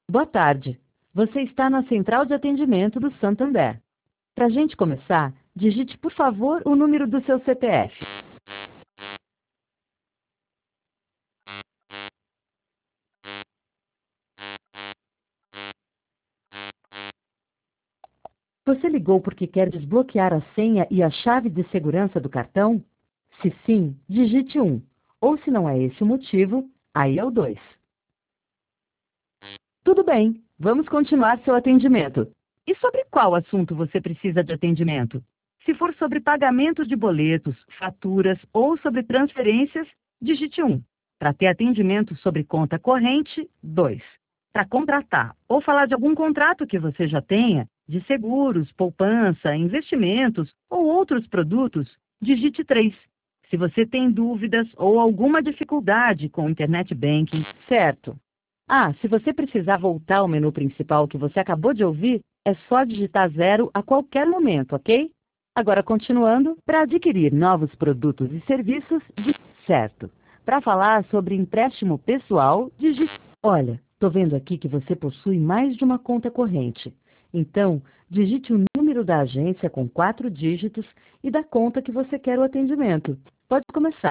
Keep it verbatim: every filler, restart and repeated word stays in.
Boa tarde. Você está na central de atendimento do Santander. Para a gente começar, digite, por favor, o número do seu C P F. Você ligou porque quer desbloquear a senha e a chave de segurança do cartão? Se sim, digite um. Ou se não é esse o motivo, aí é o dois. Tudo bem, vamos continuar seu atendimento. E sobre qual assunto você precisa de atendimento? Se for sobre pagamento de boletos, faturas ou sobre transferências, digite um. Para ter atendimento sobre conta corrente, dois. Para contratar ou falar de algum contrato que você já tenha, de seguros, poupança, investimentos ou outros produtos, digite três. Se você tem dúvidas ou alguma dificuldade com o Internet Banking, certo? Ah, se você precisar voltar ao menu principal que você acabou de ouvir, é só digitar zero a qualquer momento, ok? Agora, continuando, para adquirir novos produtos e serviços, di- certo. Para falar sobre empréstimo pessoal, digite... Olha, estou vendo aqui que você possui mais de uma conta corrente. Então, digite o número da agência com quatro dígitos e da conta que você quer o atendimento. Pode começar.